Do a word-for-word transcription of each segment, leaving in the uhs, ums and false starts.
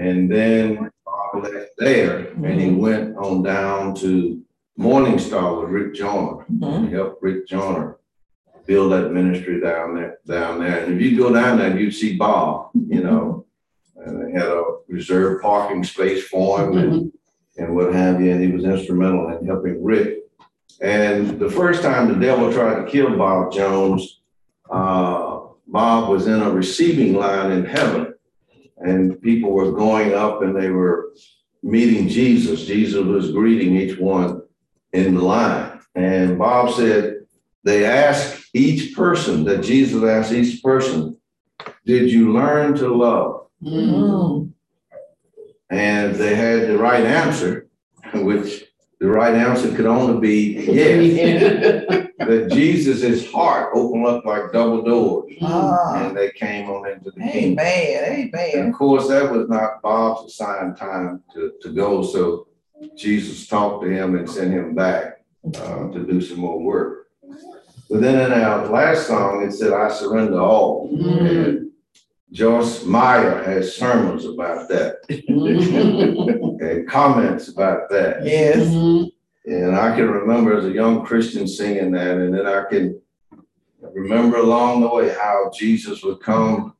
And then Bob left there mm-hmm. and he went on down to Morning Star with Rick Joyner. Mm-hmm. He helped Rick Joyner build that ministry down there, down there. And if you go down there, you'd see Bob, you know, and they had a reserved parking space for him mm-hmm. and, and what have you. And he was instrumental in helping Rick. And the first time the devil tried to kill Bob Jones, uh, Bob was in a receiving line in heaven. And people were going up and they were meeting Jesus. Jesus was greeting each one in the line. And Bob said, they asked each person, that Jesus asked each person, did you learn to love? Mm-hmm. And they had the right answer, which the right answer could only be yes. That Jesus' heart opened up like double doors. Ah. And they came on into the kingdom. Amen, amen. And of course, that was not Bob's assigned time to, to go. So Jesus talked to him and sent him back uh, to do some more work. But then in our last song, it said, I surrender all. Mm-hmm. And Joyce Meyer has sermons about that mm-hmm. and comments about that. Yes. Mm-hmm. And I can remember as a young Christian singing that. And then I can remember along the way how Jesus would come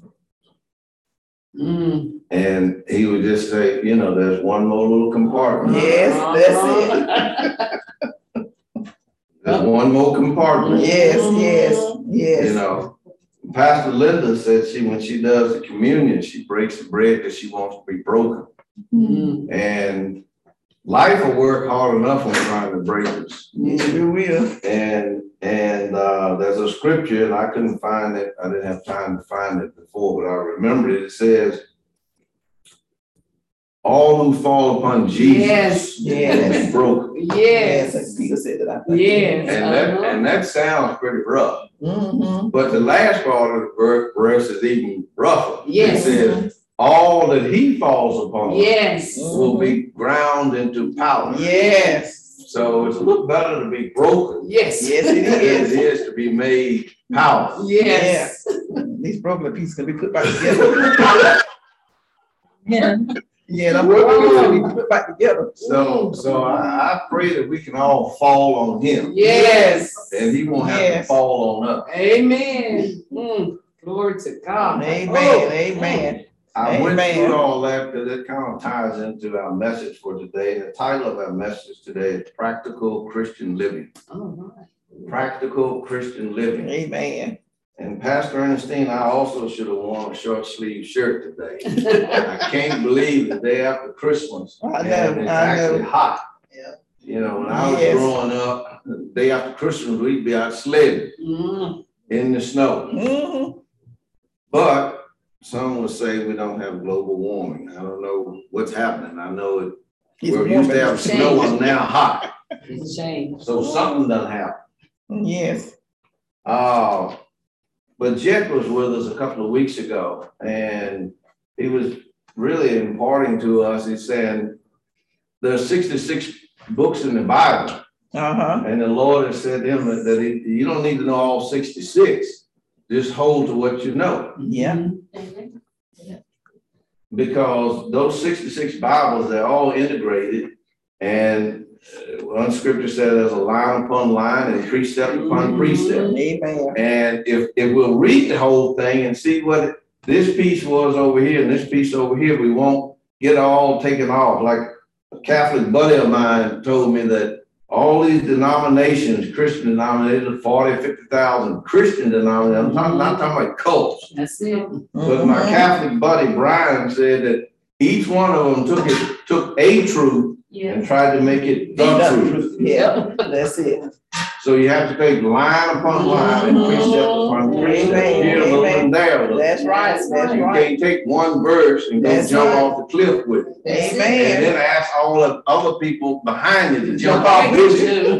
mm. and he would just say, you know, there's one more little compartment. Yes, that's it. There's one more compartment. Yes, yes, yes. You know, Pastor Linda said she, when she does the communion, she breaks the bread because she wants to be broken. Mm-hmm. And life will work hard enough on trying to break us. Yes, it will. And and uh, there's a scripture, and I couldn't find it. I didn't have time to find it before, but I remember it. It says, all who fall upon Jesus yes, yes. be broken. Yes. Yes, Peter said that. I think. Yes. And, uh-huh. that, and that sounds pretty rough. Mm-hmm. But the last part of the verse is even rougher. Yes. It says, all that he falls upon yes. will be ground into powder. Yes. So it's a little better to be broken. Yes. Yes, it is. It is to be made powerful. Yes. yes. These broken pieces can be put back together. yeah. Yeah, I'm working to put back together. So, so I, I pray that we can all fall on him. Yes. And he won't have yes. to fall on us. Amen. Mm. Glory to God. Amen. Oh. Amen. I Amen. went through all that because it kind of ties into our message for today. The title of our message today is Practical Christian Living. Oh, my. Practical Christian Living. Amen. And Pastor Ernestine, I also should have worn a short sleeve shirt today. I can't believe the day after Christmas. I know, and it's I actually know. hot. Yeah. You know, when I was yes. growing up, the day after Christmas, we'd be out sledding mm-hmm. in the snow. Mm-hmm. But some would say we don't have global warming. I don't know what's happening. I know it. It's we're used to have snow and now hot. It's a shame. So something done happen. Yes. Uh, But Jet was with us a couple of weeks ago, and he was really imparting to us. He's saying there's sixty-six books in the Bible, uh-huh. and the Lord has said to him that, that he, you don't need to know all sixty-six. Just hold to what you know. Yeah. Because those sixty-six Bibles, they're all integrated, and one scripture says there's a line upon line and precept upon precept. Amen. And if, if we'll read the whole thing and see what it, this piece was over here and this piece over here, we won't get all taken off. Like a Catholic buddy of mine told me that all these denominations, Christian denominations, forty, fifty thousand Christian denominations, I'm talking, not talking about cults. That's it. But my Catholic buddy, Brian, said that each one of them took it, took a truth yeah. and tried to make it the truth. truth. Yeah, that's it. So you have to take line upon line and precept upon precept. Here, a little and there. Little. That's right. That's you right. can't take one verse and go that's jump right. off the cliff with it. Amen. And then ask all the other people behind you to jump off with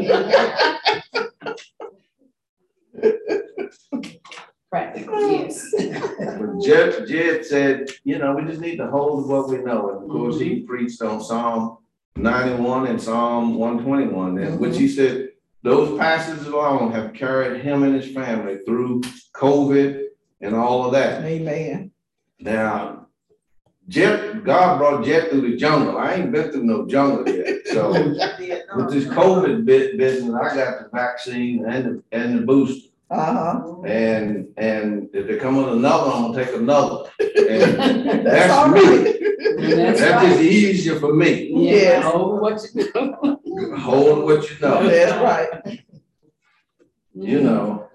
you. Practical, yes. But Jed, Jed said, you know, we just need to hold what we know. And of course, mm-hmm. he preached on Psalm ninety-one and Psalm one twenty-one, in mm-hmm. which he said those passages alone have carried him and his family through COVID and all of that. Amen. Now, Jet, God brought Jet through the jungle. I ain't been through no jungle yet. So with this COVID bit business, I got the vaccine and the, and the booster. Uh-huh. And and if they come with another, I'm gonna take another. And That's that's all me. right. That's That's right. just easier for me. Yeah, hold what you know. Hold what you know. That's right. You know.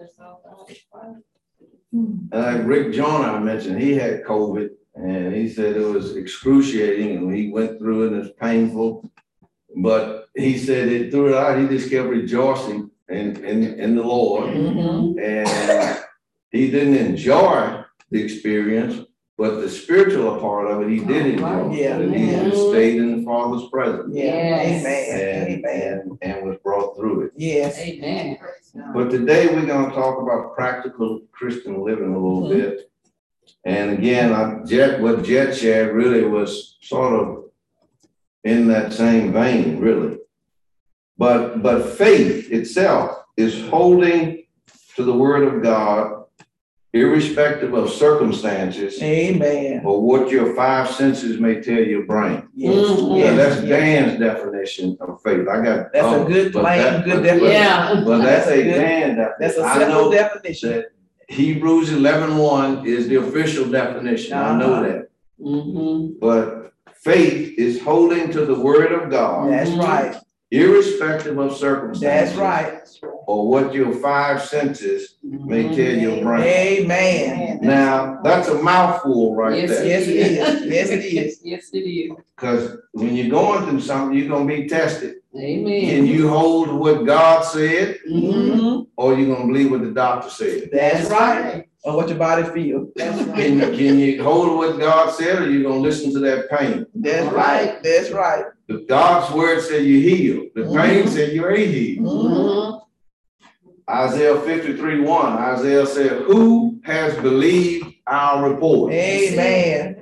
And like Rick Joyner, I mentioned, he had COVID and he said it was excruciating and he went through it and it's painful. But he said it through it out, he just kept rejoicing in, in, in the Lord. Mm-hmm. And he didn't enjoy the experience, but the spiritual part of it, he did enjoy. Yeah. And he had stayed in the Father's presence. Yeah. Yes. Amen. And, Amen. and, and was brought through it. Yes. Amen. But today we're gonna talk about practical Christian living a little Mhm. bit. And again, I, Jet, what Jet shared really was sort of in that same vein, really. But, but faith itself is holding to the word of God, irrespective of circumstances Amen. or what your five senses may tell your brain. Yes. Mhm. Now, Yes. that's Yes. Dan's definition of faith. I got. That's a others, good, but plain, that- good but- definition. Yeah. But that's a Good. Dan That's definition. a I simple know definition. that Hebrews eleven one is the official definition. I know Uh-huh. that. Mm-hmm. But faith is holding to the word of God, That's right. irrespective of circumstances. That's right. Or what your five senses may tell your brain. Amen. Now, that's a mouthful right Yes, there. Yes, it is. Yes, it is. Yes, it is. Because when you're going through something, you're gonna be tested. Can Amen. you hold what God said, Mm-hmm. Mm-hmm. or you gonna believe what the doctor said? That's right. Or what your body feels. Can you, can you hold what God said, or you gonna listen to that pain? That's right. That's right. The God's word said you healed. The pain Mhm. said you ain't healed. Mm-hmm. Isaiah fifty-three one, Isaiah said, who has believed our report? Amen.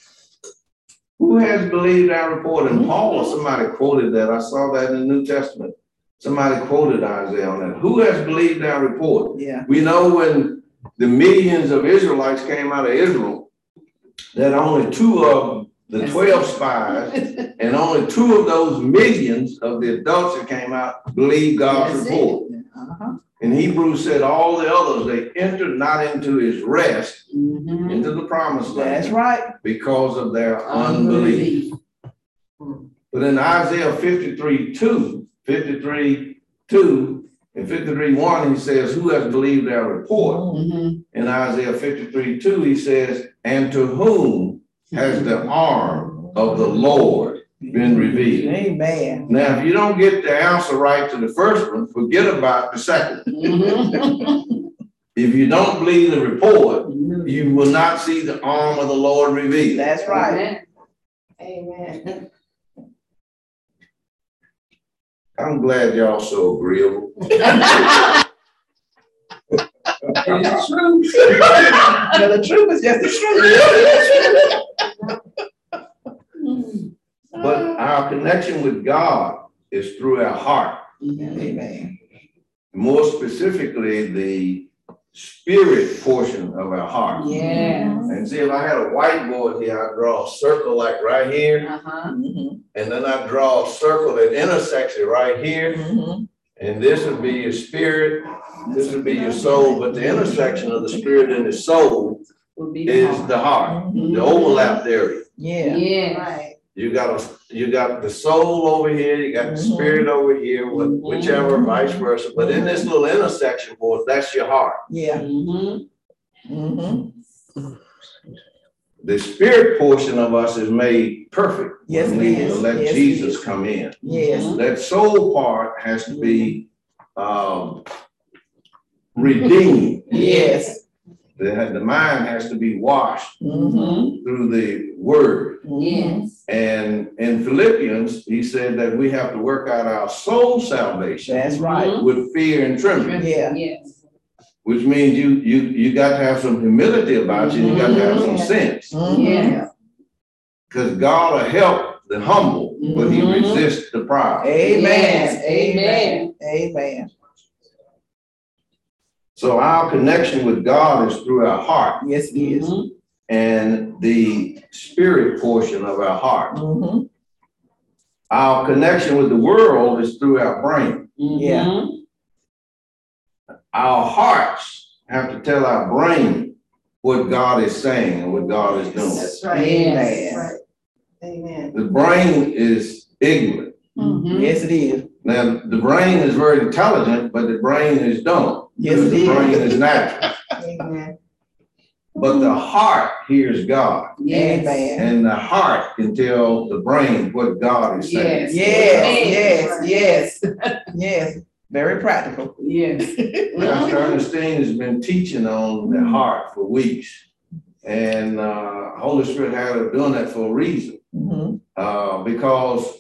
Who has believed our report? And Paul or somebody quoted that. I saw that in the New Testament. Somebody quoted Isaiah on that. Who has believed our report? Yeah. We know when the millions of Israelites came out of Israel, that only two of the twelve spies and only two of those millions of the adults that came out believed God's That's it. report. Uh-huh. And Hebrews said all the others, they entered not into his rest, Mm-hmm. into the promised That's land, right. because of their unbelief. But in Isaiah fifty-three two, fifty-three two, and fifty-three one, he says, who has believed our report? Mm-hmm. In Isaiah fifty-three two, he says, and to whom has the arm of the Lord been revealed? Amen. Now, if you don't get the answer right to the first one, forget about the second. Mm-hmm. If you don't believe the report, you will not see the arm of the Lord revealed. That's right. Amen. I'm glad y'all so agreeable. It's true. Now, the truth is just the truth. But our connection with God is through our heart. Amen. More specifically, the spirit portion of our heart. Yes. And see, if I had a whiteboard here, I'd draw a circle like right here, Uh-huh. Mhm. and then I'd draw a circle that intersects it right here. Mhm. And this would be your spirit, this would be your soul, but the intersection of the spirit and the soul Would be the is heart. the heart, Mhm. the overlap area. Yeah. Yes. You got a, you got the soul over here, you got the Mhm. spirit over here, wh- whichever, vice versa. But in this little intersection board, that's your heart. Yeah. Mm-hmm. Mm-hmm. The spirit portion of us is made perfect. Yes, when it we is. let Yes, it Jesus is. come in. Yes. That soul part has to be um, redeemed. Yes. The, the mind has to be washed Mm-hmm. through the word. Yes. And in Philippians, he said that we have to work out our soul salvation That's right. with fear and trembling, Yeah. Yes. which means you you you got to have some humility about you. You got to have some Mhm. sense, Mhm. Yes. because God will help the humble, but He Mhm. resists the proud. Amen. Yes. Amen. Amen. So our connection with God is through our heart, Yes, it is. Mhm. and the spirit portion of our heart. Mhm. Our connection with the world is through our brain. Yeah. Our hearts have to tell our brain what God is saying and what God is doing. That's right. Yes. That's right. Amen. The brain is ignorant. Mhm. Yes, it is. Now, the brain is very intelligent, but the brain is dumb. Yes, Because it the brain is. is natural. Amen. But the heart hears God. Yes. Amen. And the heart can tell the brain what God is saying. Yes. Yes, yes, yes, yes. Very practical. Yes. Pastor Ernestine has been teaching on the heart for weeks. And uh, Holy Spirit had her doing that for a reason. Mhm. Uh, because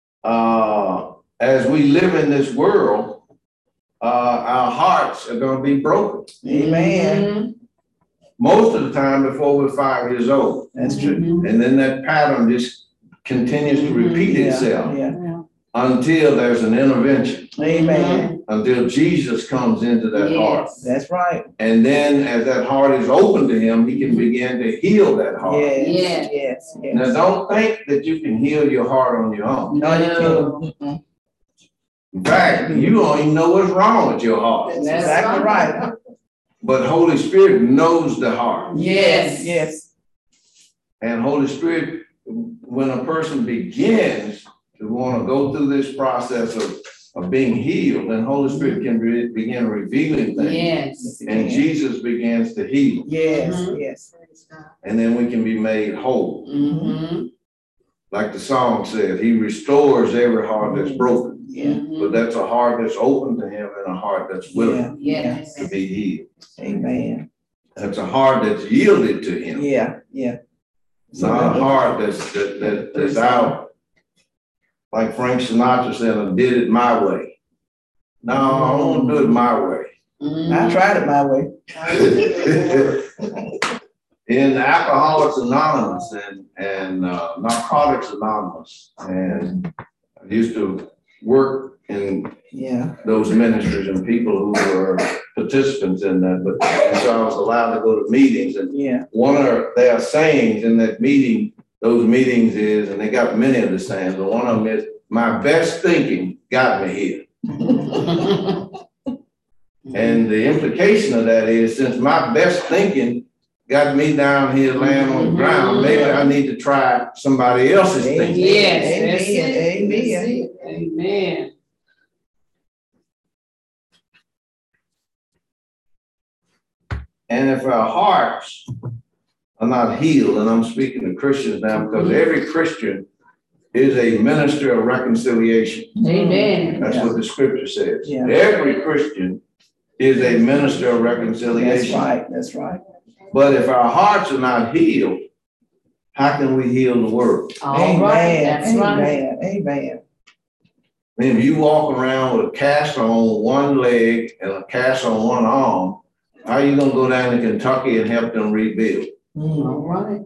uh, as we live in this world, uh, our hearts are going to be broken. Amen. Most of the time before we're five years old. That's true. And then that pattern just continues to repeat Yeah, itself yeah. until there's an intervention, Amen. until Jesus comes into that heart. That's right. And then as that heart is open to him, he can begin to heal that heart. Yes, yes, Now, yes. don't think that you can heal your heart on your own. No, you can't. Mm-mm. In fact, you don't even know what's wrong with your heart. That's exactly right. But Holy Spirit knows the heart. Yes, yes. And Holy Spirit, when a person begins to want to go through this process of, of being healed, then Holy Spirit can re- begin revealing things. Yes. And Jesus begins to heal. Yes, Mhm. yes. And then we can be made whole. Mm-hmm. Like the song says, he restores every heart that's broken. Yeah. But that's a heart that's open to him and a heart that's willing Yeah. Yes. to be healed. Amen. That's a heart that's yielded to him. Yeah, yeah. Not a heart that's, that, that, that's out, like Frank Sinatra said, I did it my way. No, I don't want to do it my way. I tried it my way. In Alcoholics Anonymous and, and uh, Narcotics Anonymous, and I used to work in Yeah. those ministries and people who were participants in that, but and so I was allowed to go to meetings, and Yeah. one of their sayings in that meeting, those meetings is, and they got many of the sayings, but one of them is, my best thinking got me here. And the implication of that is, since my best thinking got me down here laying on the ground, maybe I need to try somebody else's thinking. Yes. That's Amen. it. Amen. That's it. Amen. And if our hearts are not healed, and I'm speaking to Christians now, because every Christian is a minister of reconciliation. Amen. That's what the scripture says. Yeah. Every Christian is a minister of That's reconciliation. right, that's right. But if our hearts are not healed, how can we heal the world? All right. That's right. Amen, amen. If you walk around with a cast on one leg and a cast on one arm, how are you gonna go down to Kentucky and help them rebuild? Mm. All right.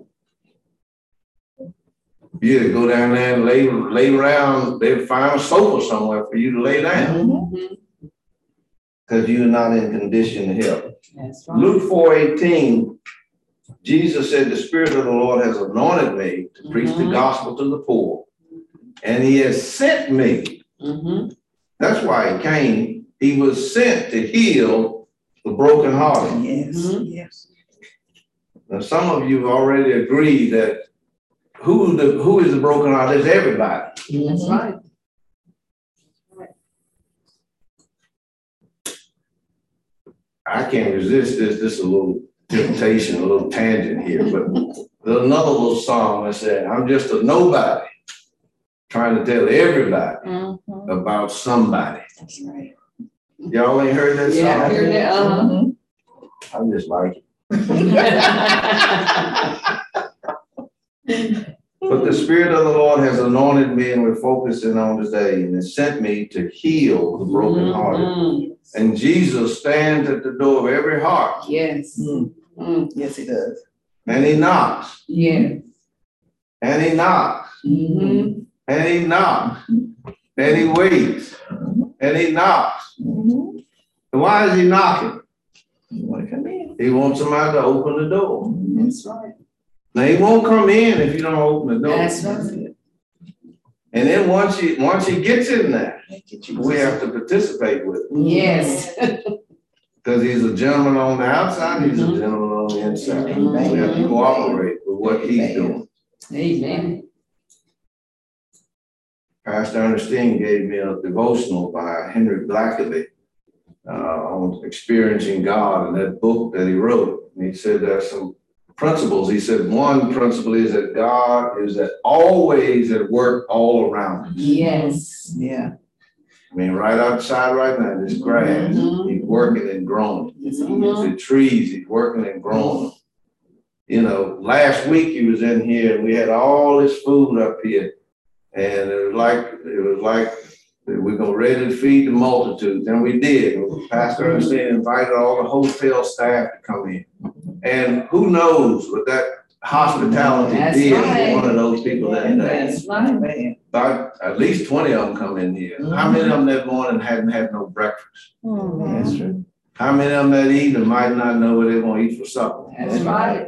You go down there and lay, lay around, they'll find a sofa somewhere for you to lay down, Mhm. because you're not in condition to help. That's right. Luke four eighteen, Jesus said, the Spirit of the Lord has anointed me to preach the Mhm. gospel to the poor, and he has sent me. Mm-hmm. That's why he came. He was sent to heal the brokenhearted. Yes, Mhm. yes. Now, some of you already agree that who the who is the brokenhearted is everybody. That's right. I can't resist this. This is a little temptation, a little tangent here, but there's another little song that said, I'm just a nobody trying to tell everybody Mm-hmm. about somebody. That's right. Y'all ain't heard that Yeah, I song? hear that. Uh-huh. Mhm. I just like it. But the Spirit of the Lord has anointed me, and we're focusing on today, and has sent me to heal the brokenhearted. Mhm. And Jesus stands at the door of every heart, Yes. Mm. Mm. Yes, he does. and he knocks, Yes. and he knocks, Mm-hmm. and he knocks, and he waits, and he knocks. Mhm. And why is he knocking? You want to come in? He wants somebody to open the door. That's right. Now, he won't come in if you don't open the door. That's right. And then once he, once he gets in there, Thank you, Jesus. we have to participate with him. Yes. Because he's a gentleman on the outside, he's a Mhm. gentleman on the inside. Amen. We have to cooperate with what he's Amen. doing. Amen. Pastor Ernestine gave me a devotional by Henry Blackaby uh, on experiencing God and that book that he wrote. And he said there's some principles. He said one principle is that God is at always at work all around us. Yes. Yeah. I mean, right outside right now, this grass, Mhm. he's working and growing. Yes, he is. Mhm. The trees, he's working and growing. You know, last week he was in here and we had all this food up here. And it was like, it was like we're gonna ready to feed the multitudes, and we did. Pastor Ernestine invited all the hotel staff to come in. And who knows what that hospitality That's did right. for one of those people that day. That's right. Amen. About at least twenty of them come in here. How many of them that morning hadn't had no breakfast? That's true. How many of them that evening might not know what they're gonna eat for supper? That's right.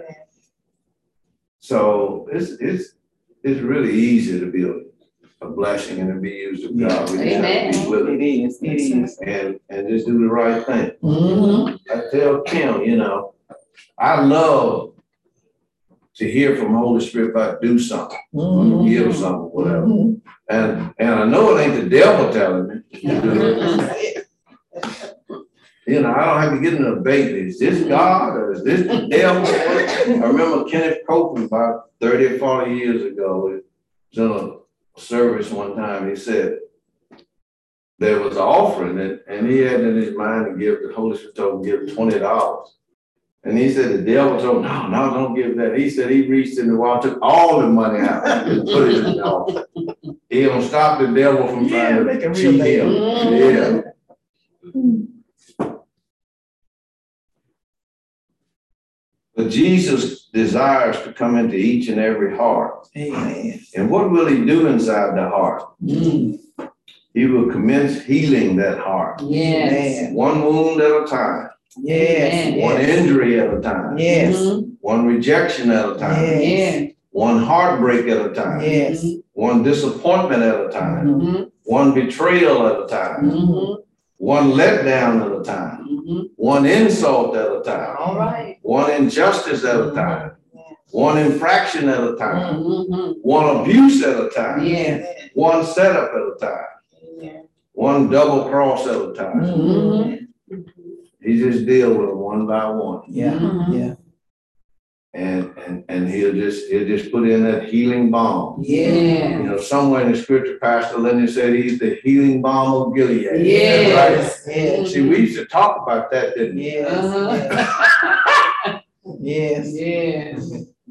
So it's, it's, it's really easy to be a, a blessing and to be used of God. We just have to be It willing is, it is. and, and just do the right thing. Mhm. I tell Kim, you know, I love to hear from Holy Spirit about do something, Mhm. give something, whatever. Mhm. And, and I know it ain't the devil telling me to do it. Mhm. You know, I don't have to get in a debate. Is this God or is this the devil? I remember Kenneth Copeland about thirty or forty years ago, he was in a service one time, he said, there was an offering and, and he had in his mind to give, the Holy Spirit told him to give twenty dollars. And he said, the devil told him, no, no, don't give that. He said, he reached in the wall, took all the money out and put it in the offering. He gonna stop the devil from Yeah, trying make to it real cheat bad. him. Yeah. But Jesus desires to come into each and every heart. Amen. And what will he do inside the heart? Mm. He will commence healing that heart. Yes. Amen. One wound at a time, Yes. one Yes. injury at a time, Yes. Mhm. one rejection at a time, Yes. Yeah. one heartbreak at a time, Yes. one disappointment at a time, Mhm. one betrayal at a time, Mhm. one letdown at a time, Mhm. one insult at a time, All right. one injustice at a time, one infraction at a time, Mhm. one abuse at a time, Yeah. one setup at a time, one double cross at a time. Mhm. He just deal with them one by one. Yeah. Mhm. Yeah. And, and, and he'll just, he'll just put in that healing balm. You Yeah. know, somewhere in the scripture, Pastor Lenny said he's the healing balm of Gilead. Yes. Right? Yes. See, we used to talk about that, didn't we? Yes. Uh-huh. Yes. Yes.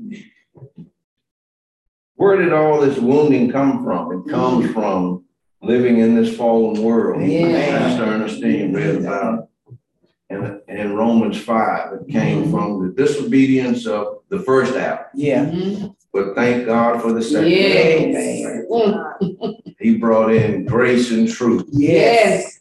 Where did all this wounding come from? It comes from living in this fallen world. Yeah. Pastor Ernestine read about in, in Romans five. It came Mhm. from the disobedience of the first Adam. Yeah. Mhm. But thank God for the second. Yes. Amen. He brought in grace and truth. Yes.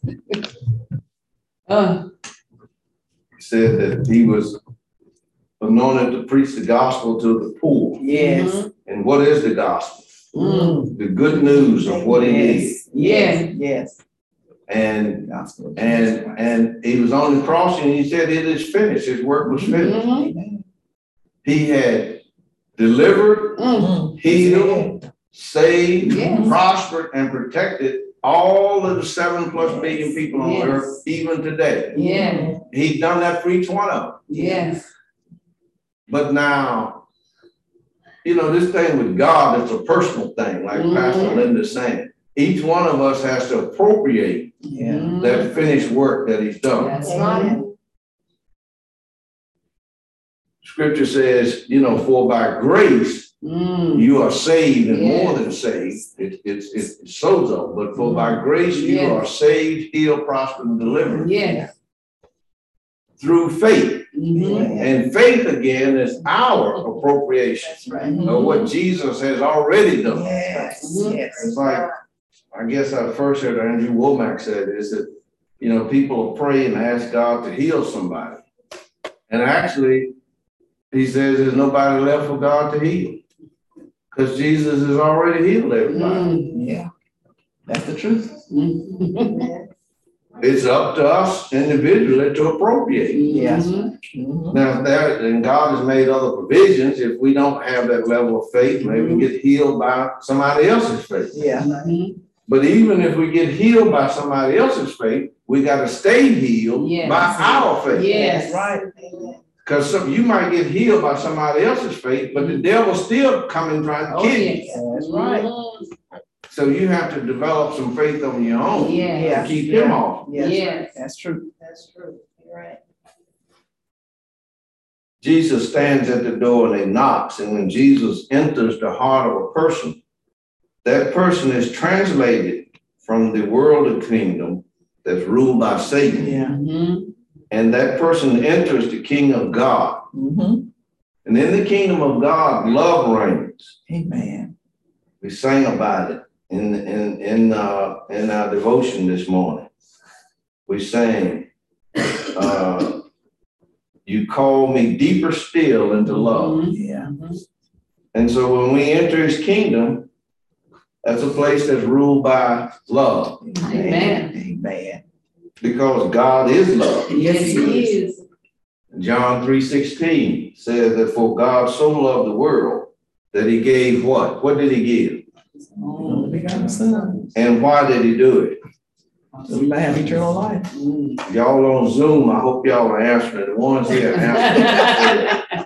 Uh, He said that he was anointed to preach the gospel to the poor. Yes. And what is the gospel? mm, The good news of what he did. Yes. Yes. Yes. And Gospel of Jesus and Christ. and he was on the cross and he said it is finished. His work was finished. mhm, Amen. He had delivered, mm, healed, saved, Yes. prospered, and protected all of the seven plus billion people on Yes. earth, even today. yeah, He's done that for each one of them. yes, But now, you know, this thing with God, it's a personal thing, like Mhm. Pastor Linda's saying. Each one of us has to appropriate Yeah. mhm, that finished work that he's done. that's right. Scripture says, you know, for by grace Mm, you are saved and Yes. more than saved. It, it's it's sozo, but for by grace you Yes. are saved, healed, prospered, and delivered yes, through faith. mhm, And faith again is our appropriation That's right. of what Jesus has already done. Yes. Mhm. Yes. It's like, I guess I first heard Andrew Womack said is that, you know, people will pray and ask God to heal somebody. And actually, he says there's nobody left for God to heal. Because Jesus has already healed everybody. Yeah, that's the truth. It's up to us individually to appropriate. Yes. Mhm. Now, there, and God has made other provisions. If we don't have that level of faith, maybe we get healed by somebody else's faith. Yeah. But even if we get healed by somebody else's faith, we got to stay healed Yes. by our faith. Yes. That's right. Because some, you might get healed by somebody else's faith, but the devil's still coming trying to Oh, kill you. yes. That's right. So you have to develop some faith on your own Yeah. to keep him off. Yes. Yes. That's true. That's true. You're right. Jesus stands at the door and he knocks, and when Jesus enters the heart of a person, that person is translated from the worldly kingdom that's ruled by Satan. Yeah. Mm-hmm. And that person enters the kingdom of God. Mm-hmm. And in the kingdom of God, love reigns. Amen. We sang about it in, in, in, uh, in our devotion this morning. We sang, uh, you call me deeper still into love. Yeah. And so when we enter his kingdom, that's a place that's ruled by love, Amen. Amen. because God is love. Yes, he is. John three sixteen says that for God so loved the world that he gave what? What did he give? Oh, we got a son. And why did he do it? So we might have eternal life. Y'all on Zoom, I hope y'all are answering. The ones here are answering.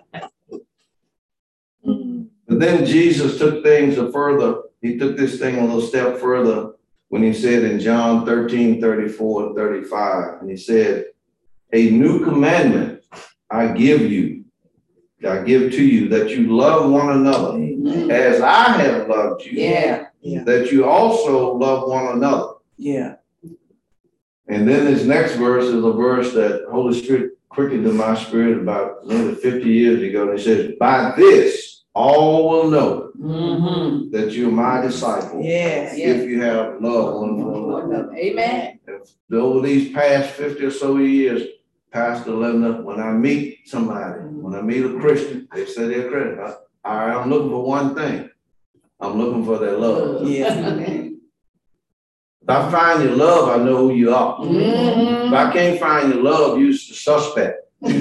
But then Jesus took things a further, he took this thing a little step further when he said in John thirteen, thirty-four and thirty-five, and he said, a new commandment I give you, I give to you, that you love one another Amen. as I have loved you, Yeah. Yeah. that you also love one another. Yeah. And then this next verse is a verse that Holy Spirit quickened in my spirit about nearly fifty years ago. And it says, by this, all will know Mm-hmm. that you're my disciple Yeah. if you have love one for another. Amen. If over these past fifty or so years, Pastor Linda, when I meet somebody, when I meet a Christian, they say they're Christian. I, I'm looking for one thing. I'm looking for their love. Yeah. If I find your love, I know who you are. Mm-hmm. If I can't find your love, you're the suspect.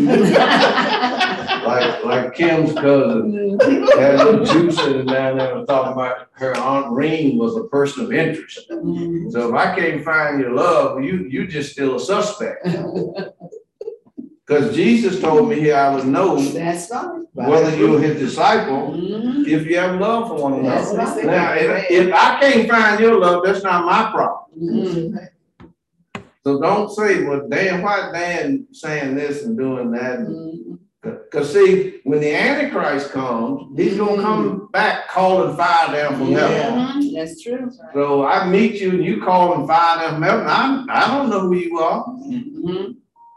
Like, like Kim's cousin had a juice in it down there was talking about her Aunt Reen was a person of interest. So if I can't find your love, you you just still a suspect. Because Jesus told me here I would know That's right. whether you're his disciple Mm-hmm. if you have love for one That's another. right. Now, if, if I can't find your love, that's not my problem. Mm-hmm. So don't say, well, Dan, why Dan saying this and doing that? Mm-hmm. Because see, when the Antichrist comes, he's gonna come back calling fire down from heaven. Mhm. That's true. So I meet you and you calling fire down from heaven. I I don't know who you are. Mm-hmm.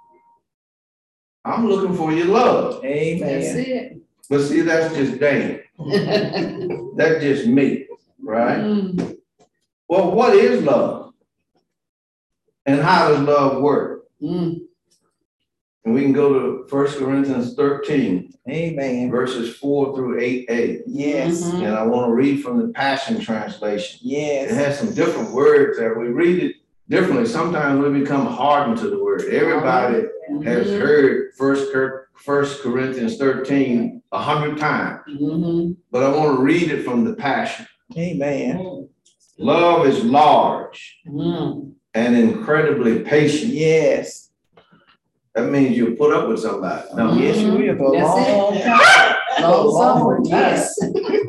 I'm looking for your love. That's Amen. it. But see, that's just Dan. That's just me, right? Mm. Well, what is love? And how does love work? Mm. And we can go to First Corinthians thirteen, Amen. verses four through eight a. Yes. Mhm. And I want to read from the Passion Translation. It Yes. has some different words there. We read it differently. Sometimes we become hardened to the word. Everybody has Mhm. heard First Cor- First Corinthians thirteen a hundred times, Mhm. but I want to read it from the Passion. Amen. Love is large Mm. and incredibly patient. Yes. That means you'll put up with somebody. No. Mhm. Yes, you will for a That's it. long time. Long suffering, time. yes.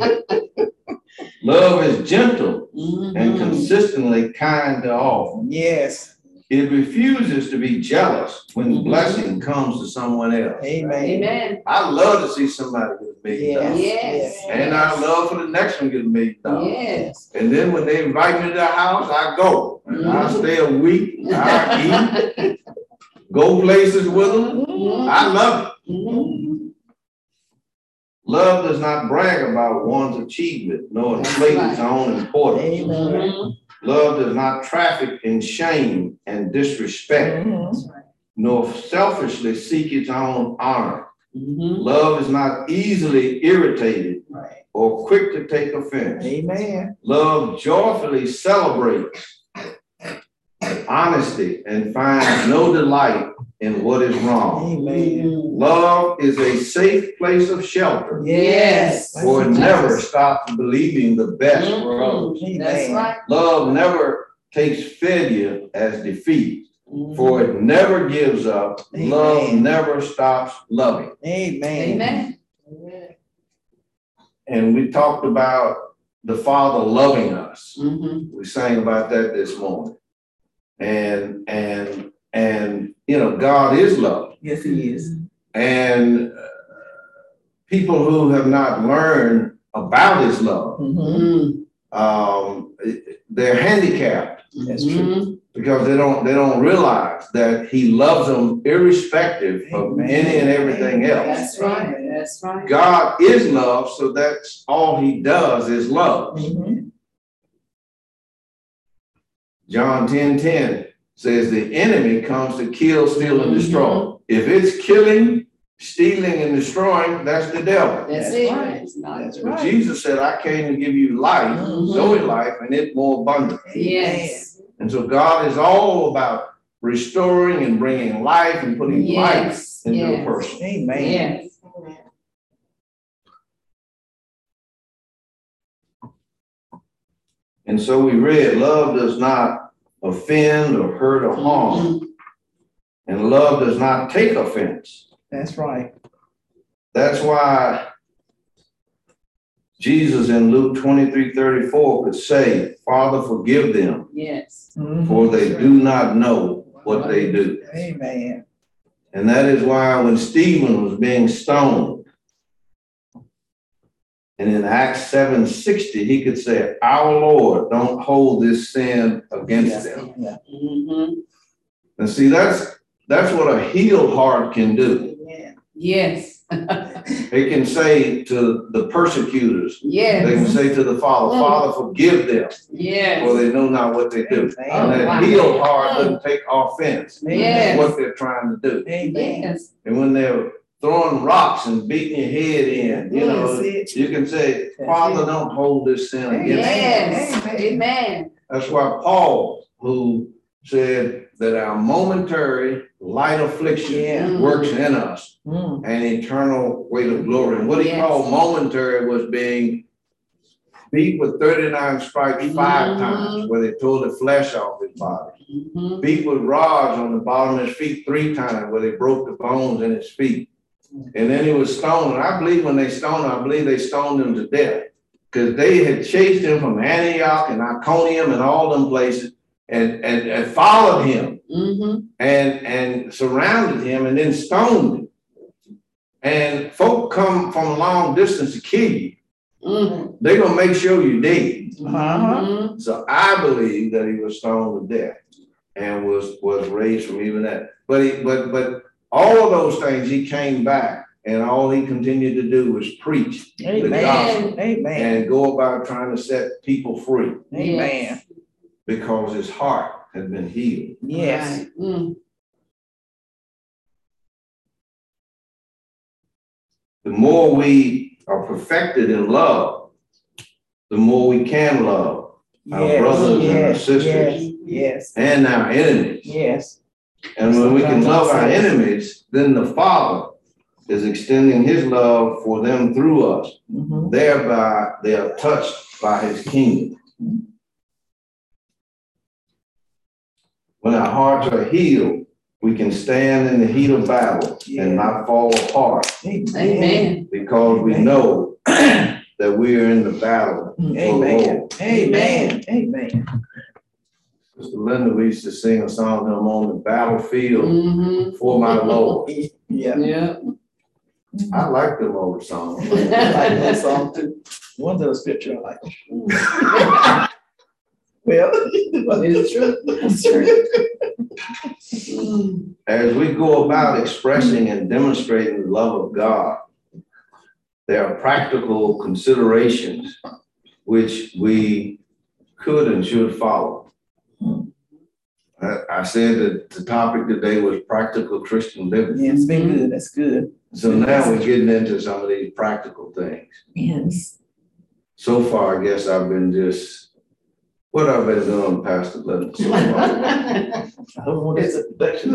Love is gentle Mhm. and consistently kind to all. Yes. It refuses to be jealous when Mhm. blessing comes to someone else. Amen. Amen. I love to see somebody get a million Yes. dollars. Yes. And I love for the next one to get a million dollars. Yes. And then when they invite me to their house, I go. And I Mhm. stay a week, I eat, go places with them. Mhm. I love it. Mhm. Love does not brag about one's achievement, nor That's inflate right. its own importance. Amen. Mhm. Love does not traffic in shame and disrespect, Mhm. That's right. nor selfishly seek its own honor. Mhm. Love is not easily irritated Right. or quick to take offense. Amen. Love joyfully celebrates honesty and finds no delight in what is wrong. Amen. Love is a safe place of shelter, Yes. for it never stops believing the best for others. Mhm. That's Amen. right. Love never takes failure as defeat, for it never gives up. Love Amen. never stops loving. Amen. Amen. And we talked about the Father loving us. Mhm. We sang about that this morning. And, and, and, you know, God is love. Yes, he is. And uh, people who have not learned about his love, Mhm. Mhm. um, they're handicapped That's true. because they don't, they don't realize that he loves them irrespective of Amen. any and everything else. That's right. That's right. God is love, so that's all he does is love. Mhm. John ten ten says the enemy comes to kill, steal, and destroy. If it's killing, stealing, and destroying, that's the devil. That's That's it. right. It's not. That's But right. Jesus said, I came to give you life, Mhm. Zoe life, and it more abundant. Yes. And so God is all about restoring and bringing life and putting life Yes. into a Yes. person. Amen. Yes. And so we read, love does not offend or hurt or harm, Mhm. and love does not take offense. That's right. That's why Jesus in Luke twenty-three thirty-four could say, Father, forgive them, Yes. Mhm. for they do not know what they do. Amen. And that is why when Stephen was being stoned, and in Acts seven sixty, he could say, our Lord, don't hold this sin against them. Yeah. Mhm. And see, that's that's what a healed heart can do. Amen. Yes. It can say to the persecutors, they can Yes. say to the Father, Father, forgive them, for Yes. they know not what they do. Amen. And that wow. healed heart doesn't take offense Yes. at what they're trying to do. Amen. Yes. And when they're throwing rocks and beating your head in, you know, That's it. you can say, That's Father, it. don't hold this sin against me. Yes. Amen. Amen. That's why Paul, who said that our momentary light affliction Yeah. works in us Mm. an eternal weight of glory. And what he Yes. called momentary was being beat with thirty-nine stripes five Mhm. times, where they tore the flesh off his body. Mhm. Beat with rods on the bottom of his feet three times, where they broke the bones in his feet. And then he was stoned. And I believe when they stoned him, I believe they stoned him to death. Because they had chased him from Antioch and Iconium and all them places and, and, and followed him Mhm. and, and surrounded him and then stoned him. And folk come from a long distance to kill you. Mhm. They're going to make sure you're dead. Uh-huh. Mhm. So I believe that he was stoned to death and was, was raised from even that. But he, but, but all of those things, he came back and all he continued to do was preach the Amen. gospel Amen. and go about trying to set people free Amen. because his heart had been healed. Yes. Right. Mm. The more we are perfected in love, the more we can love our Yes. brothers and our Yes. sisters Yes. Yes. and our enemies. Yes. And when we can love our enemies, then the Father is extending his love for them through us. Mhm. Thereby, they are touched by his kingdom. When our hearts are healed, we can stand in the heat of battle and not fall apart Amen. Amen. because we know that we are in the battle for the Amen. Lord. Amen. Amen. Sister Linda, we used to sing a song I'm on the battlefield Mhm. for my Lord. Yeah. Yeah. I like them old songs. I like that song too. One of the scripture I like. Well, It's true. It's true. Mm. As we go about expressing and demonstrating the love of God, there are practical considerations which we could and should follow. I, I said that the topic today was practical Christian living. Yeah, it's been good. That's good. So now we're getting into some of these practical things. Yes. So far, I guess I've been just, what I've been doing, Pastor Linda, so far. I don't want this introduction.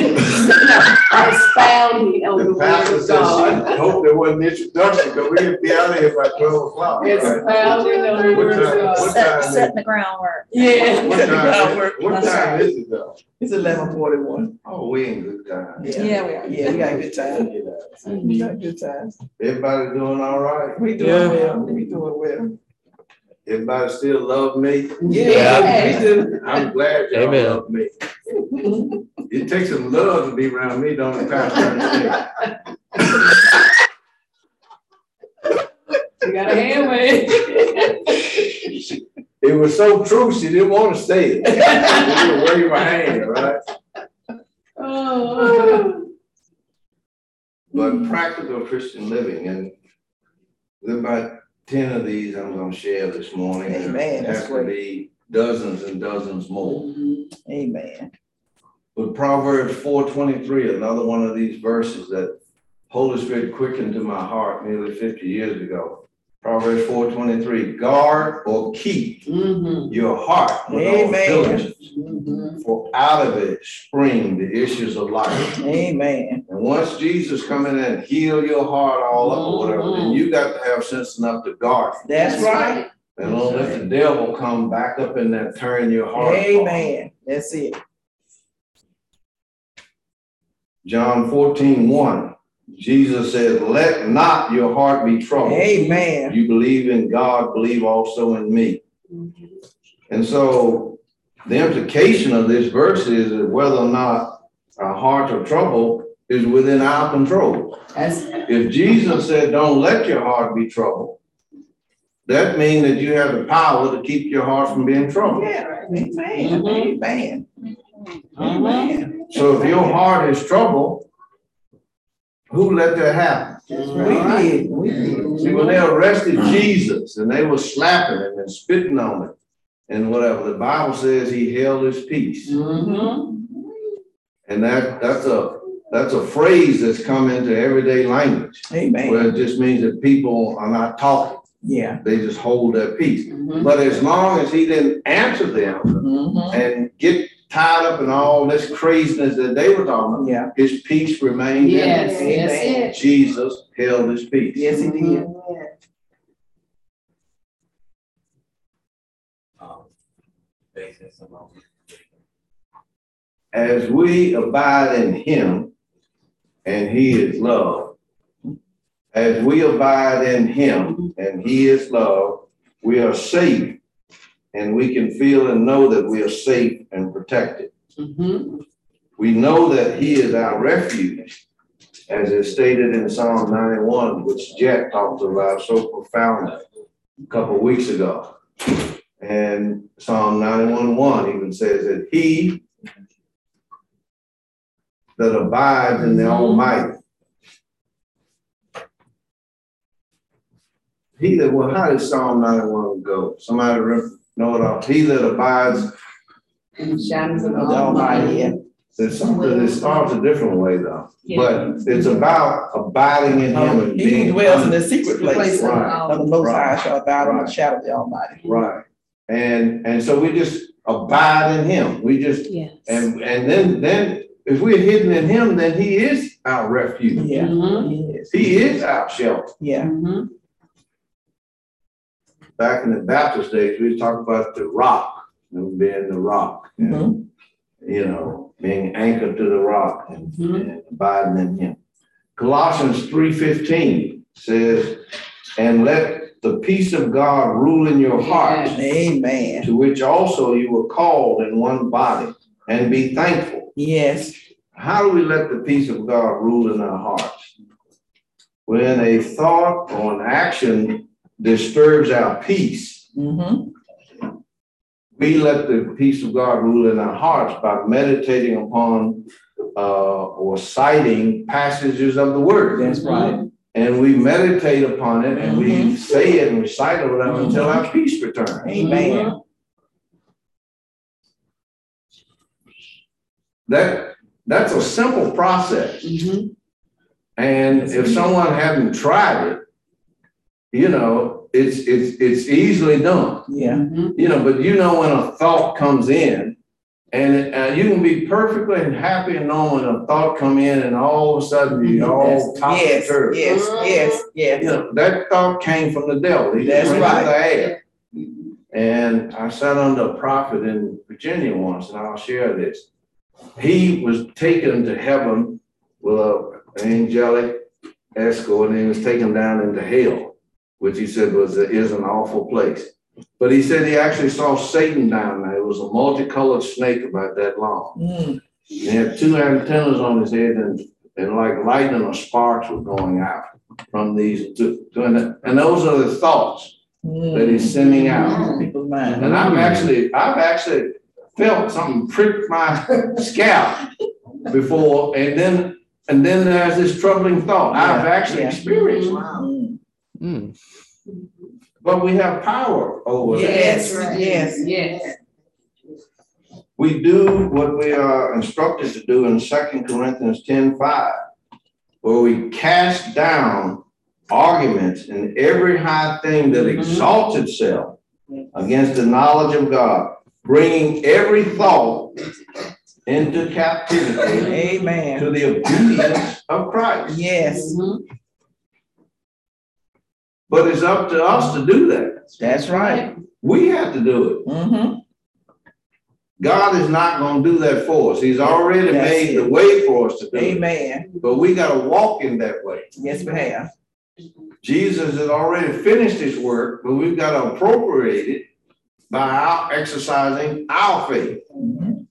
Expounding on the The word pastor of said God. she hoped there wasn't introduction, because we didn't be out of here by twelve o'clock. right? Expounding on the What word of time- God. what Set, time setting the groundwork. Yeah. What Set the time, groundwork. what That's time right. is it though? It's eleven forty-one. Oh, we in good time. Yeah. Yeah, we are. Yeah, we got a good time. We got good times. Everybody doing all right? We doing well. We doing well. Everybody still love me? Yeah. We do. I'm glad y'all Amen. love me. It takes some love to be around me, don't it, Pastor? You got a hand with it. It was so true, she didn't want to say it. She didn't wave her hand, right? Oh. But practical Christian living, and there's about ten of these I'm gonna share this morning. Amen, There that's has to be dozens and dozens more. Amen. But Proverbs four twenty-three, another one of these verses that Holy Spirit quickened to my heart nearly fifty years ago. Proverbs four twenty-three, guard or keep Mhm. your heart with all Amen. diligence, Mhm. for out of it spring the issues of life. Amen. And once Jesus come in and heal your heart all up or whatever, then you got to have sense enough to guard it. That's right. And don't let the devil come back up in that turn your heart. apart. Amen. That's it. John fourteen one, Jesus said, let not your heart be troubled. Amen. You believe in God, believe also in me. And so the implication of this verse is that whether or not our hearts are troubled is within our control. That's If Jesus said, don't let your heart be troubled, that means that you have the power to keep your heart from being troubled. Yeah. Amen. Mhm. Amen. Amen. So if your heart is troubled, who let that happen? We did. We did. See, when they arrested Jesus and they were slapping him and spitting on him and whatever, the Bible says he held his peace. Mhm. And that that's a that's a phrase that's come into everyday language, Amen. where it just means that people are not talking. Yeah. They just hold their peace. Mhm. But as long as he didn't answer them Mhm. and get tied up in all this craziness that they were talking about, Yeah. his peace remained in Yes, him. that's Amen. it. Jesus held his peace. Yes, he did. As we abide in him and he is love, as we abide in him and he is love, we are safe and we can feel and know that we are safe and protected. Mhm. We know that he is our refuge, as is stated in Psalm ninety-one, which Jack talked about so profoundly a couple of weeks ago. And Psalm ninety-one one even says that he that abides in the Almighty. He that, well, how does Psalm ninety-one go? Somebody re- know it off. He that abides, And shadows of The the Almighty. Yeah. there's something that starts a different way though. Yeah. But it's about abiding in him and He who being. dwells in the secret place of Right. the Most High Right. shall abide in the Right. shadow of the Almighty. Right. And, and so we just abide in him. We just, Yes. and, and then, then if we're hidden in him, then he is our refuge. Yeah. Mhm. He is. He is our shelter. Yeah. Mhm. Back in the Baptist days, we talked about the rock, and being the rock, and, Mhm. you know, being anchored to the rock and, Mhm. and abiding in him. Colossians three fifteen says, and let the peace of God rule in your heart, Yes. Amen. to which also you were called in one body, and be thankful. Yes. How do we let the peace of God rule in our hearts? When a thought or an action disturbs our peace, Mm-hmm. we let the peace of God rule in our hearts by meditating upon uh, or citing passages of the word. That's right. And we meditate upon it and we Mhm. say it and recite it whatever until our peace returns. Amen. that, that's a simple process. Mhm. And if someone hadn't tried it, you know, it's, it's, it's easily done, Yeah. Mhm. you know, but you know, when a thought comes in and, it- uh, you can be perfectly happy and knowing when a thought come in and all of a sudden you all That's- topsy Yes, turvy. yes, yes, You yes. know, that thought came from the devil. He That's just went right. in the air. And I sat under a prophet in Virginia once, and I'll share this. He was taken to heaven with an angelic escort, and he was taken down into hell, which he said was is an awful place. But he said he actually saw Satan down there. It was a multicolored snake about that long. Mm. He had two antennas on his head, and, and like lightning or sparks were going out from these two. And, and those are the thoughts that he's sending out. People's mind. And I've actually, I've actually felt something prick my scalp before, and then, and then there's this troubling thought. I've Yeah, actually yeah. experienced it. Mm. Mm. But we have power over that. Yes, Right. yes. Yes. We do what we are instructed to do in Second Corinthians ten five, where we cast down arguments and every high thing that Mhm. exalts itself against the knowledge of God, bringing every thought into captivity Amen. to the obedience of Christ. Yes, Mhm. But it's up to us to do that. that's right. We have to do it. Mm-hmm. God is not going to do that for us. He's already That's made it. the way for us to do it. Amen. But we got to walk in that way. Yes, we have. Jesus has already finished his work, but we've got to appropriate it by our exercising our faith. Mhm.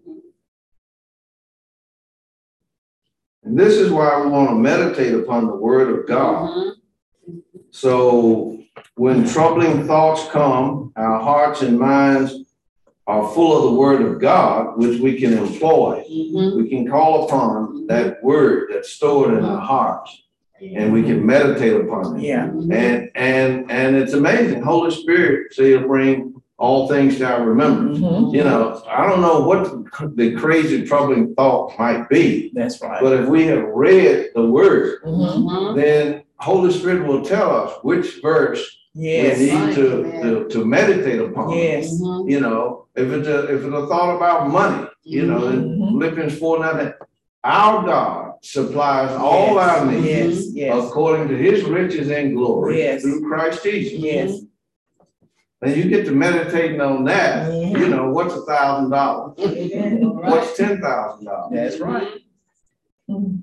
And this is why we want to meditate upon the word of God. Mhm. So when troubling thoughts come, our hearts and minds are full of the word of God, which we can employ. Mhm. We can call upon that word that's stored in our hearts, and we can meditate upon it. Yeah. And and and it's amazing. Holy Spirit say it'll bring all things to our remembrance. Mhm. You know, I don't know what the crazy troubling thought might be, That's right. but if we have read the word, Mhm. Mhm. then Holy Spirit will tell us which verse Yes. we need to, to, to meditate upon. Yes. Mhm. You know, if it's a if it's a thought about money, you know, in Mhm. Philippians four nine, our God supplies all Yes. our needs Yes, yes, according to his riches and glory Yes. through Christ Jesus. yes. And you get to meditating on that, Mhm. you know, what's a thousand dollars? Right. What's ten thousand dollars? That's right. Mhm.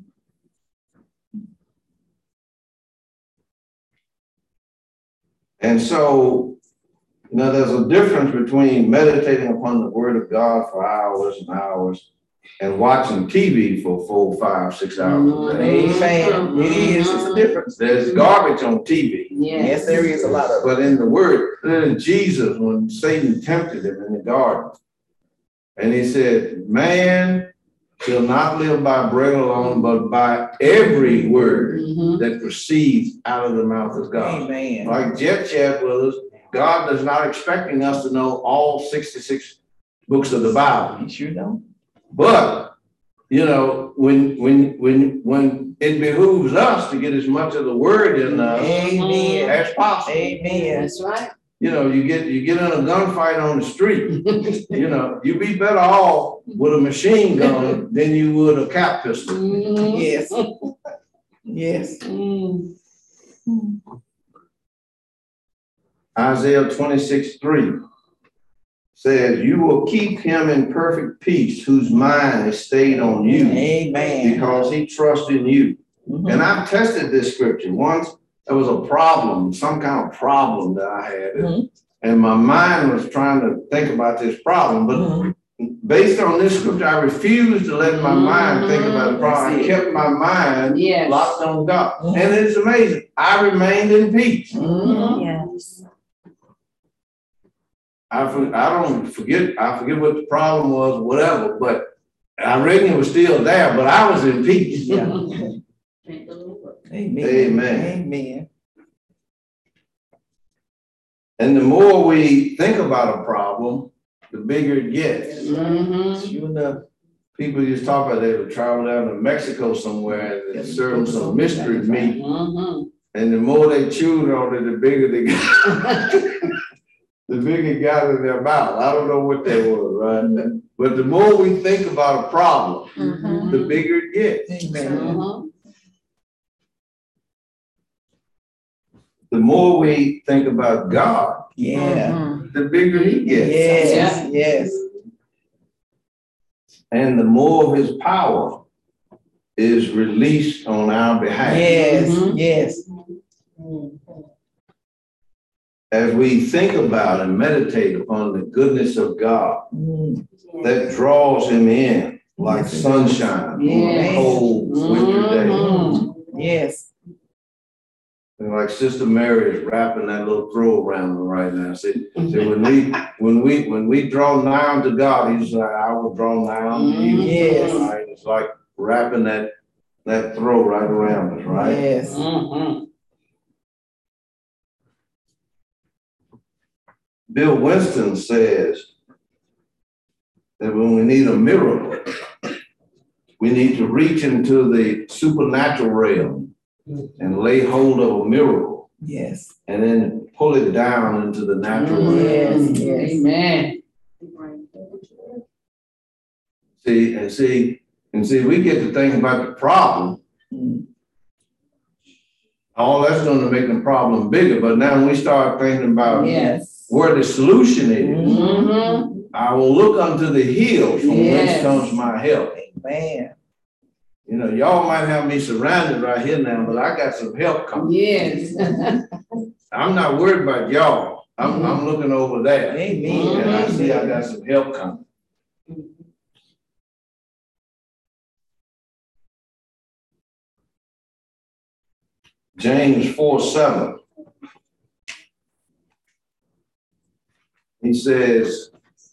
And so, you know, there's a difference between meditating upon the word of God for hours and hours and watching T V for four, five, six hours a day. Amen. It is. It's a difference. There's garbage on T V. Yes. Yes, there is a lot of it. But in the word, then Jesus, when Satan tempted him in the garden, and he said, man shall not live by bread alone, but by every word Mhm. that proceeds out of the mouth of God. Amen. Like Jet shared with us, God is not expecting us to know all sixty-six books of the Bible. You sure don't. But, you know, when when when when it behooves us to get as much of the word in us Amen. as possible. Amen. That's right. You know, you get you get in a gunfight on the street, you know, you'd be better off with a machine gun than you would a cap pistol. Mhm. Yes. Yes. Mm. Isaiah twenty-six three says, you will keep him in perfect peace whose mind is stayed on you Amen. because he trusts in you. Mhm. And I've tested this scripture. Once there was a problem, some kind of problem that I had, Mhm. and my mind was trying to think about this problem, but Mhm. based on this scripture, I refused to let my mind think about the problem. I That's it. kept my mind Yes. locked on God. Mhm. And it's amazing. I remained in peace. Mhm. Yes. I, for- I don't forget, I forget what the problem was, whatever, but I reckon it was still there, but I was in peace. Yeah. Amen. Amen. Amen. Amen. And the more we think about a problem, the bigger it gets. Mhm. Sure enough. people used to talk about they would travel down to Mexico somewhere and serve them some mystery meat. Mhm. And the more they chewed on it, the bigger they got. The bigger it got in their mouth. I don't know what that was, right? But the more we think about a problem, Mhm. the bigger it gets. Amen. Mhm. The more we think about God, Yeah. the bigger he gets. Yes, yes. And the more of his power is released on our behalf. Yes, Mhm. yes. As we think about and meditate upon the goodness of God, Mm. that draws him in like Yes, it sunshine on a Yes. cold winter day. Mhm. Yes. And like Sister Mary is wrapping that little throw around her right now. See, see when we when we when we draw nigh to God, he's like, I will draw nigh unto you. Yes. Right? It's like wrapping that that throw right around us, right? Yes. Mhm. Bill Winston says that when we need a miracle, we need to reach into the supernatural realm and lay hold of a miracle Yes. and then pull it down into the natural realm. Yes, yes. Amen. See, and see, and see, we get to think about the problem. Mm. All that's going to make the problem bigger. But now when we start thinking about Yes. where the solution is, Mhm. I will look unto the hills from Yes. whence comes my help. Amen. You know, y'all might have me surrounded right here now, but I got some help coming. Yes. I'm not worried about y'all. I'm, Mhm. I'm looking over there. Amen. And I see I got some help coming. James four seven. He says,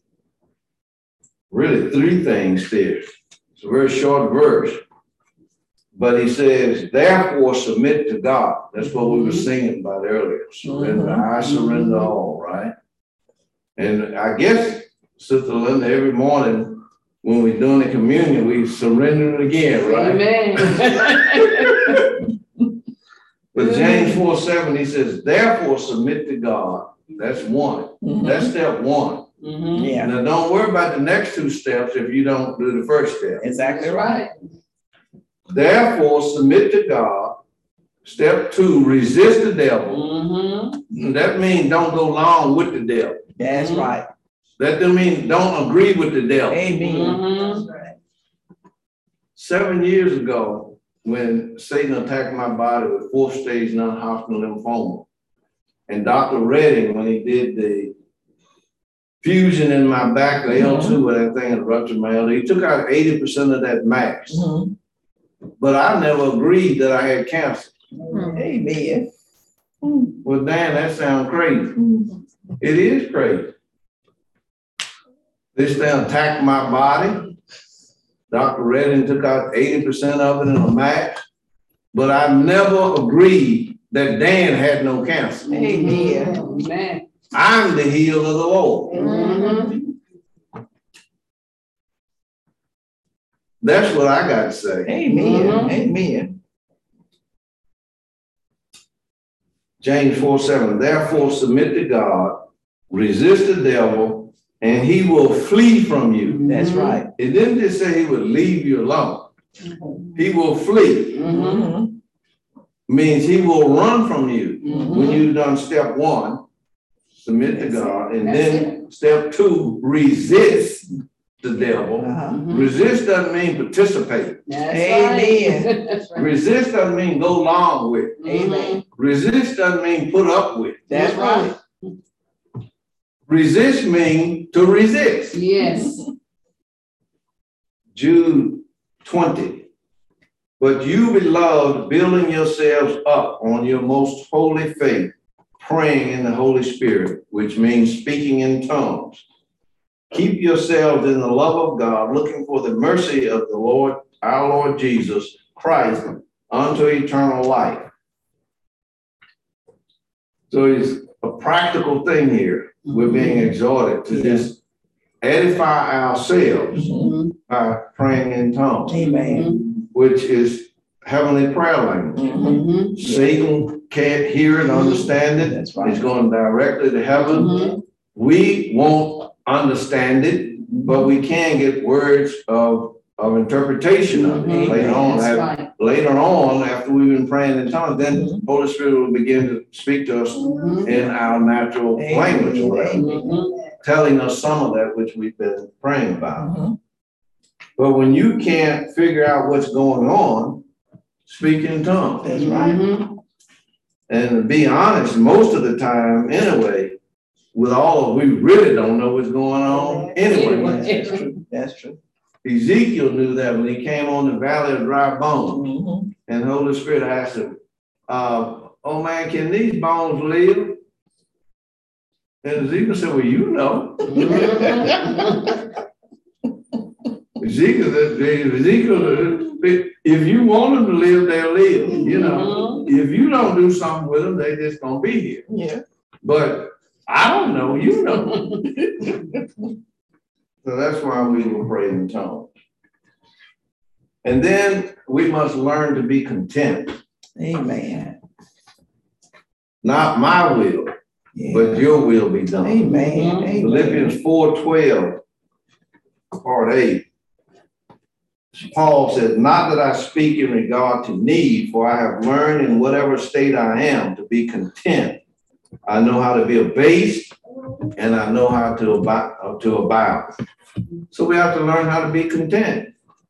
really three things there. It's a very short verse. But he says, therefore submit to God. That's what we were singing about earlier. Surrender. Mhm. I surrender Mhm. all, right? And I guess, Sister Linda, every morning when we're doing the communion, we surrender it again, right? Amen. But James four seven, he says, therefore submit to God. That's one. Mhm. That's step one. Mhm. Yeah, Now don't worry about the next two steps if you don't do the first step. exactly That's right. right. Therefore submit to God. Step two, resist the devil. Mhm. That means don't go along with the devil. That's Mhm. right. That don't mean don't agree with the devil. Amen. Mhm. Seven years ago, when Satan attacked my body with fourth stage non-Hodgkin lymphoma, and Doctor Redding, when he did the fusion in my back, the L two, where that thing had ruptured my L, he took out eighty percent of that mass. Mhm. But I never agreed that I had cancer. Amen. Well, Dan, that sounds crazy. It is crazy. This thing attacked my body. Doctor Redding took out eighty percent of it in a max, but I never agreed that Dan had no cancer. Amen. Amen. I'm the heel of the Lord. Mhm. That's what I got to say. Amen. Mhm. Amen. James four seven, therefore submit to God, resist the devil, and he will flee from you. That's right. It didn't just say he would leave you alone. He will flee. Mhm. Mhm. Means he will run from you. Mhm. When you've done step one, submit to That's God, and That's then step two, resist the devil. Uh-huh. Mhm. Resist doesn't mean participate. That's Amen. right. That's right. Resist doesn't mean go along with. Amen. Resist doesn't mean put up with. That's right. Resist means to resist. Yes. Jude twenty. But you, beloved, building yourselves up on your most holy faith, praying in the Holy Spirit, which means speaking in tongues. Keep yourselves in the love of God, looking for the mercy of the Lord, our Lord Jesus Christ, unto eternal life. So it's a practical thing here. We're being exhorted to Yeah. just edify ourselves Mhm. by praying in tongues, Amen. which is heavenly prayer language. Mhm. Mhm. Satan can't hear it, understand it. That's right. It's going directly to heaven. Mhm. We won't understand it, but we can get words of, of interpretation of it Mhm. later on. That's Af- right. Later on, after we've been praying in tongues, then Mhm. Holy Spirit will begin to speak to us Mhm. in our natural language, or whatever, Mhm. telling us some of that which we've been praying about. Mhm. But when you can't figure out what's going on, speak in tongues. That's right. Mhm. And to be honest, most of the time, anyway, with all of, we really don't know what's going on anyway. Anyway. That's true. That's true. Ezekiel knew that when he came on the valley of dry bones, Mhm. and the Holy Spirit asked him, uh, oh man, can these bones live? And Ezekiel said, well, you know. Mhm. Ezekiel, Ezekiel, if you want them to live, they'll live, you know. If you don't do something with them, they just gonna be here. Yeah. But I don't know, you know. So that's why we will pray in tongues. And then we must learn to be content. Amen. Not my will, Yeah. but your will be done. Amen. Mhm. Amen. Philippians four twelve, part eight. Paul said, not that I speak in regard to need, for I have learned in whatever state I am to be content. I know how to be abased, and I know how to abound, to abound. So we have to learn how to be content.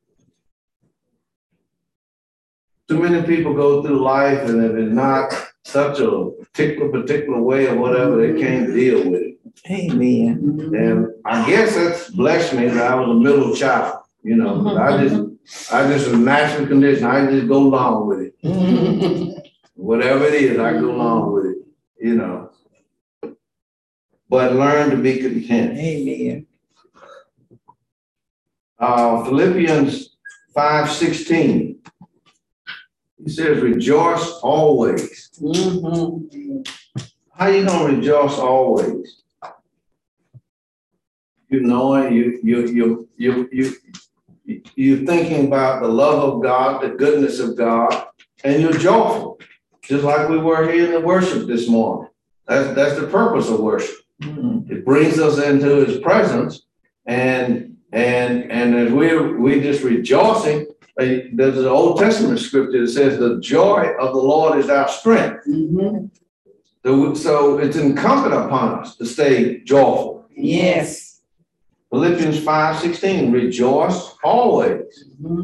Too many people go through life, and if it's not such a particular, particular way or whatever, they can't deal with it. Amen. And I guess that's blessed me that I was a middle child, you know, but I just, I just a natural condition. I just go along with it. Mhm. Whatever it is, I go along with it, you know. But learn to be content. Amen. Uh, Philippians five sixteen. He says, rejoice always. Mhm. How you gonna rejoice always? You knowing you you you you you you're thinking about the love of God, the goodness of God, and you're joyful, just like we were here in the worship this morning. That's that's the purpose of worship. Mhm. It brings us into His presence, and and and as we we just rejoicing. uh, There's an Old Testament scripture that says, "The joy of the Lord is our strength." Mhm. So, so it's incumbent upon us to stay joyful. Yes. Philippians five sixteen, rejoice always. Mhm.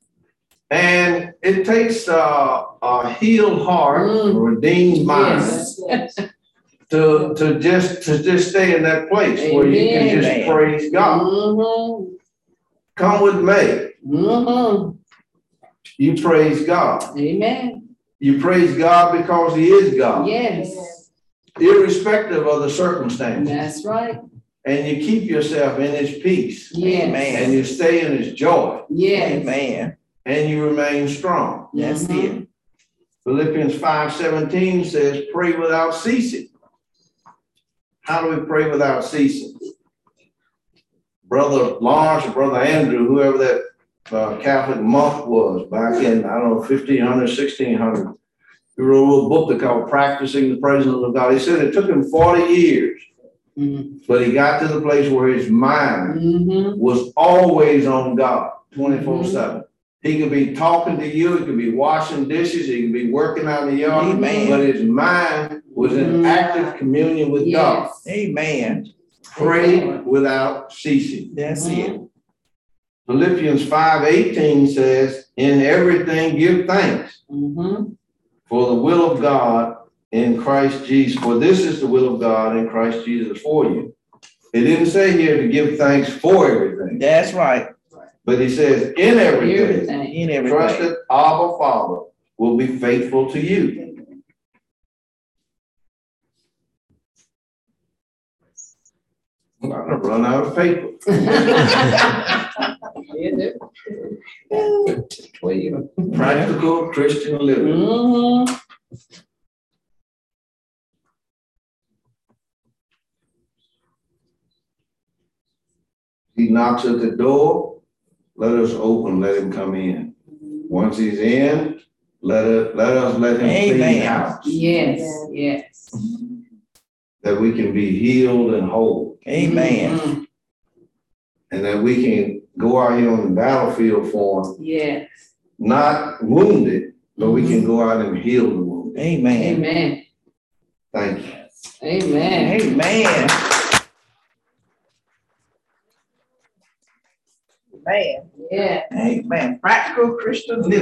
And it takes uh, a healed heart, Mm. a redeemed mind, Yes. to, to just to just stay in that place where you can just Amen. praise God. Mhm. Come with me. Mhm. You praise God. Amen. You praise God because He is God, Yes. irrespective of the circumstance. That's right. And you keep yourself in His peace, Yes. and you stay in His joy, Yes. Amen. and you remain strong. That's Mhm. it. Philippians five seventeen says, pray without ceasing. How do we pray without ceasing? Brother Lawrence or Brother Andrew, whoever that uh, Catholic monk was back in, I don't know, fifteen hundred, sixteen hundred, he wrote a little book they called Practicing the Presence of God. He said it took him forty years, Mhm. but he got to the place where his mind Mhm. was always on God, twenty-four seven. He could be talking to you, he could be washing dishes, he could be working out in the yard, Amen. but his mind was in Mhm. active communion with God. Yes. Amen. Pray Amen. without ceasing. That's Mhm. it. Philippians five eighteen says, in everything give thanks, Mhm. for the will of God in Christ Jesus. For this is the will of God in Christ Jesus for you. It didn't say here to give thanks for everything, That's right. but he says in everything. Everything. In Trust everything. that Abba Father will be faithful to you. I'm gonna run out of paper. Twelve. Practical Christian living. Mhm. he knocks at the door, let us open, let him come in. Once he's in, let us, let us let him clean the Amen. house. Yes, yes. That we can be healed and whole. Amen. Mhm. And that we can go out here on the battlefield for him, Yes. not wounded, but we can go out and heal the wounded. Amen. Amen. Thank you. Amen. Amen. Amen. Yeah. Amen. Practical Christian living.